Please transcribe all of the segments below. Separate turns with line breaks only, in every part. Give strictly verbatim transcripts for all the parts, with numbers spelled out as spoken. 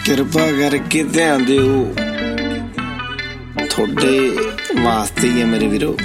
ਕਿਰਪਾ ਕਰਕੇ ਧਿਆਨ ਦਿਓ, ਤੁਹਾਡੇ ਵਾਸਤੇ ਹੀ ਹੈ ਮੇਰੇ ਵੀਰੋ।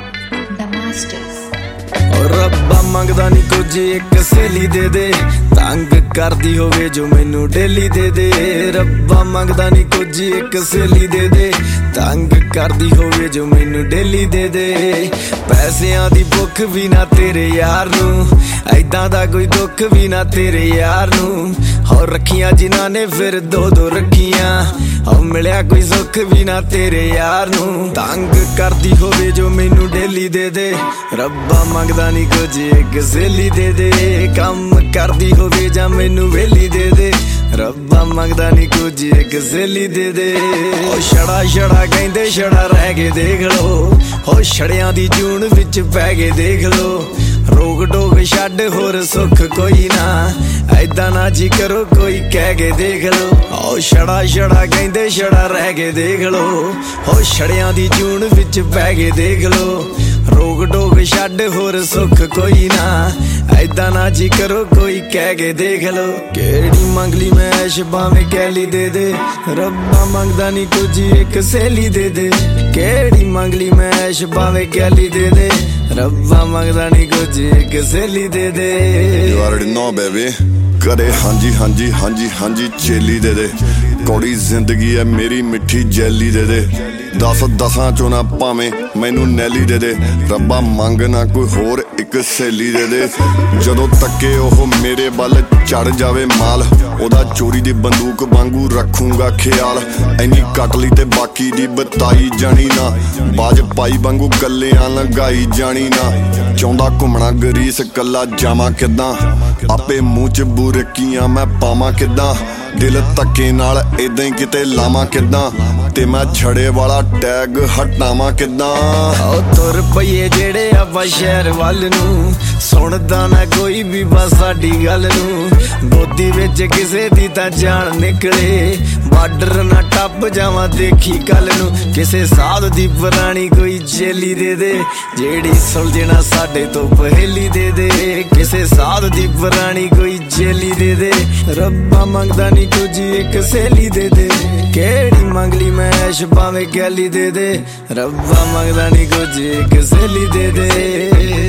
ਰੱਬਾ ਮੰਗਦਾ ਨੀ ਕੁਝ, ਇੱਕ ਸਹੇਲੀ ਦੇ ਦੇ, ਤੰਗ ਕਰਦੀ ਹੋਵੇ ਜੋ ਮੈਨੂੰ ਡੇਲੀ ਦੇ ਦੇ। ਰੱਬਾ ਮੰਗਦਾ ਨੀ ਕੁਝ, ਇੱਕ ਸਹੇਲੀ ਦੇ ਦੇ, ਤੰਗ ਕਰਦੀ ਹੋਵੇ ਜੋ ਮੈਨੂੰ ਡੇਲੀ ਦੇ ਦੇ। ਪੈਸਿਆਂ ਦੀ ਭੁੱਖ ਵੀ ਨਾ ਤੇਰੇ ਯਾਰ ਨੂੰ, ਐਦਾਂ ਦਾ ਕੋਈ ਦੁੱਖ ਵੀ ਨਾ ਤੇਰੇ ਯਾਰ ਨੂੰ। ਹੋਰ ਰੱਖੀਆਂ ਜਿਨ੍ਹਾਂ ਨੇ ਫਿਰ ਦੋ ਦੋ ਰੱਖੀਆਂ, ਹੋ ਮਿਲਿਆ ਕੋਈ ਸੁੱਖ ਵੀ ਨਾ ਤੇਰੇ ਯਾਰ ਨੂੰ। ਤੰਗ ਕਰਦੀ ਹੋਵੇ ਜੋ ਮੈਨੂੰ ਡੇਲੀ ਦੇ ਦੇ, ਰੱਬਾ ਮੰਗਦਾ ਨੀ ਕੁਝ, ਇੱਕ ਸਹੇਲੀ ਦੇ ਦੇ। ਕੰਮ ਕਰਦੀ ਹੋਵੇ ਜਾਂ ਮੈਨੂੰ ਵੇਲੀ ਦੇ ਦੇ, ਰੱਬਾ ਮੰਗਦਾ ਨੀ ਕੁਝ, ਇੱਕ ਸਹੇਲੀ ਦੇ ਦੇ। ਉਹ ਛੜਾ ਛੜਾ ਕਹਿੰਦੇ ਛੜਾ ਰਹਿ ਗਏ ਦੇਖ ਲੋ, ਹੋ ਛੜਿਆਂ ਦੀ ਜੂਨ ਵਿੱਚ ਪੈ ਗਏ ਦੇਖ ਲੋ। ਰੋਕ ਟੋਕ ਛੱਡ ਹੋਰ ਸੁੱਖ ਕੋਈ ਨਾ, ਐਦਾਂ ਨਾ ਜੀ ਕਰੋ ਕੋਈ ਕਹਿ ਕੇ ਦੇਖ ਲੋ। ਉਹ ਛੜਾ ਛੜਾ ਕਹਿੰਦੇ ਛੜਾ ਰਹਿ ਗਏ ਦੇਖ ਲੋ, ਹੋ ਛੜਿਆਂ ਦੀ ਜੂਨ ਵਿੱਚ ਪੈ ਗਏ ਦੇਖ ਲੋ। ਰੋਕ ਟੋਕ ਛੱਡ ਹੋਰ ਸੁੱਖ ਕੋਈ ਨਾ, ਐਦਾਂ ਨਾ ਜੀ ਕਰੋ ਕੋਈ ਕਹਿ ਕੇ ਦੇਖ ਲੋ। ਕਿਹੜੀ ਮੰਗ ਲਈ ਮੈਂ ਐਸ਼ ਭਾਵੇਂ ਕਹਿਲੀ ਦੇ ਦੇ, ਰੱਬਾ ਮੰਗਦਾ ਨੀ ਕੁਝ, ਇੱਕ ਸਹੇਲੀ ਦੇ ਦੇ। ਕਿਹੜੀ ਮੰਗ ਲਈ ਮੈਂ ਐਸ਼ ਭਾਵੇਂ ਕਹਿਲੀ ਦੇ ਦੇ, ਰੱਬਾ ਮੰਗਦਾ ਨੀ ਕੁਝ, ਇੱਕ ਸਹੇਲੀ ਦੇ ਦੇ।
You already know baby, ਕਦੇ ਹਾਂਜੀ ਹਾਂਜੀ ਹਾਂਜੀ ਹਾਂਜੀ ਚੇਲੀ ਦੇ ਦੇ। ਕੌੜੀ ਜ਼ਿੰਦਗੀ ਹੈ ਮੇਰੀ ਮਿੱਠੀ ਜੈਲੀ ਦੇ ਦੇ, ਦਸ ਦਸਾਂ ਚੋਂ ਨਾ ਭਾਵੇਂ ਮੈਨੂੰ ਨੈਲੀ ਦੇ ਦੇ। ਰੱਬਾ ਮੰਗ ਨਾ ਕੋਈ ਹੋਰ, ਇੱਕ ਸਹੇਲੀ ਦੇ ਦੇ। ਜਦੋਂ ਤੱਕੇ ਉਹ ਮੇਰੇ ਵੱਲ ਚੜ ਜਾਵੇ ਮਾਲ, ਉਹਦਾ ਚੋਰੀ ਦੀ ਬੰਦੂਕ ਵਾਂਗੂ ਰੱਖੂੰਗਾ ਖਿਆਲ। ਐਨੀ ਕੱਟ ਲਈ ਤੇ ਬਾਕੀ ਦੀ ਬਤਾਈ ਜਾਣੀ ਨਾ, ਬਾਜ ਪਾਈ ਵਾਂਗੂ ਕੱਲਿਆਂ ਲੰਘਾਈ ਜਾਣੀ ਨਾ। ਚਾਹੁੰਦਾ ਘੁੰਮਣਾ ਗਰੀਸ ਕੱਲਾ ਜਾਵਾਂ ਕਿੱਦਾਂ, ਆਪੇ ਮੂੰਹ ਚ ਬੁਰਕੀਆਂ ਮੈਂ ਪਾਵਾਂ ਕਿੱਦਾਂ। ਦਿਲ ਧੱਕੇ ਨਾਲ ਏਦਾਂ ਹੀ ਕਿਤੇ ਲਾਵਾਂ ਕਿੱਦਾਂ, ਤੇ ਮੈਂ ਛੜੇ ਵਾਲਾ ਟੈਗ ਹਟਾਵਾਂ ਕਿੱਦਾਂ।
ਉਹ ਤੁਰ ਪਈਏ ਜਿਹੜੇ ਆਪਾਂ ਸ਼ਹਿਰ ਵੱਲ ਨੂੰ, ਸੁਣਦਾ ਨਾ ਕੋਈ ਵੀ ਬਸ ਸਾਡੀ ਗੱਲ ਨੂੰ। ਗੋਦੀ ਵਿੱਚ ਕਿਸੇ ਦੀ ਤਾਂ ਜਾਨ ਨਿਕਲੇ, ਬਾਰਡਰ ਨਾ ਟੱਪ ਜਾਵਾਂ ਦੇਖੀ ਕੱਲ ਨੂੰ। ਕਿਸੇ ਸਾਧ ਦੀ ਪੁਰਾਣੀ ਕੋਈ ਚੇਲੀ ਦੇ ਦੇ, ਜਿਹੜੀ ਸੁਲਝਣਾ ਸਾਡੇ ਤੋਂ ਪਹੇਲੀ ਦੇ ਦੇ। ਕਿਸੇ ਸਾਧ ਦੀ ਪੁਰਾਣੀ ਕੋਈ ਚੇਲੀ ਦੇ ਦੇ, ਰੱਬਾ ਮੰਗਦਾ ਨੀ ਕੁਝ, ਇੱਕ ਸਹੇਲੀ ਦੇ ਦੇ। ਕਿਹੜੀ ਮੰਗ ਲਈ ਮੈਂ ਐਸ਼ ਭਾਵੇਂ ਕਹਿਲੀ ਦੇ ਦੇ, ਰੱਬਾ ਮੰਗਦਾ ਨੀ ਕੁਝ, ਇੱਕ ਸਹੇਲੀ ਦੇ ਦੇ।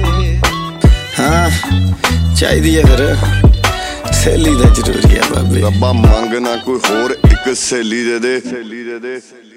ਹਾਂ ਚਾਹੀਦੀ ਹੈ ਫਿਰ ਸਹੇਲੀ ਦਾ ਜ਼ਰੂਰੀ ਹੈ ਬਾਬੇ।
ਰੱਬਾ ਮੰਗ ਨਾ ਕੋਈ ਹੋਰ, ਇੱਕ ਸਹੇਲੀ ਦੇ ਦੇ, ਸਹੇਲੀ ਦੇ ਦੇ।